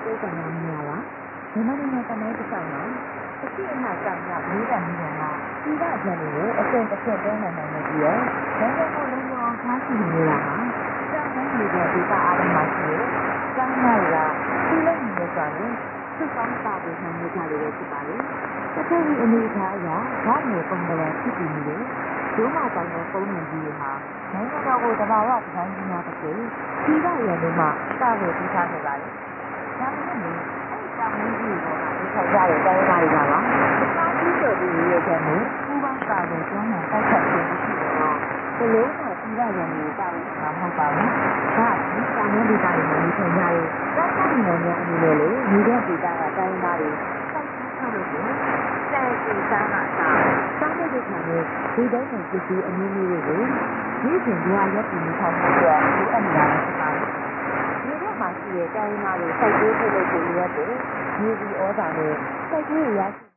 တိတ်ကံများနေရပါမြန်မာနိုင်ငံတမိုင်းတစ်ဆောင်မှာအရှိအမှဆောင်ရ၄တန်မျိုးကပြည်ပကျန်တွေကိုအကျဉ်းတစ်ချက်တဲနိုင်နေပြီးတော့နိုင်ငံကိုလုံးဝထားရှိနေတာမှာကျောင်းတိုင်းတွေကဒေသအားလုံးမှာရှိတဲ့ကျောင်းသားတွေကပြည်လုံးမျိုးစွာနဲ့စုပေါင်းပါဝင်နိုင်ကြလို့ဖြစ်ပါလေ။တစ်ခါဒီအနေအထားအရဘာမျိုးပုံစံဖြစ်ပြီးနေလဲ။ဒုမာတိုင်းတဲ့ပုံမှန်ကြီးတွေဟာနိုင်ငံတော်ကိုတဘာဝတိုင်းကြီးများတစ်ခုပြည်ပရန်တွေမှာတာဝန်ပေးထားခဲ့ပါလေ။ဒါပေမဲ့အဲ့တောင်းကြီးတွေပေါ်မှာဒီခါကြတဲ့တိုင်းသားတွေကပါတခြားကြီးတော်တွေရဲ့တဲ့မျိုးပူပေါင်းပါဝင်ကျောင်းမှာတိုက်ခတ်ခြင်းရှိတော့ဘလို့မှပြည်ပရန်တွေတာဝန်မှာမဟုတ်ပါဘူး။ဒါဒီတောင်းကြီးတွေမှာနေထိုင်ကြတဲ့တိုင်းသားနိုင်ငံများအနေနဲ့လေနေတဲ့ဒေသကတိုင်းသားတွေစိုက်ထုတ်လို့ကျဲစီစမ်းတာတောင်းတဲ့ခံနဲ့ဒီတိုင်းနဲ့ပြည်သူအမျိုးမျိုးတွေကိုဒီပြင်ဘွာရက်ပြည်ထောင်မှုအတွက်ဒီအမြာဖြစ်ပါလေ။ဒီတော့မှရှိတဲ့တိုင်းသားတွေစိုက်ပေးထုတ်လို့ကိုရက်တဲ့မြေဒီဩဇာနဲ့စိုက်ပေးရရှိ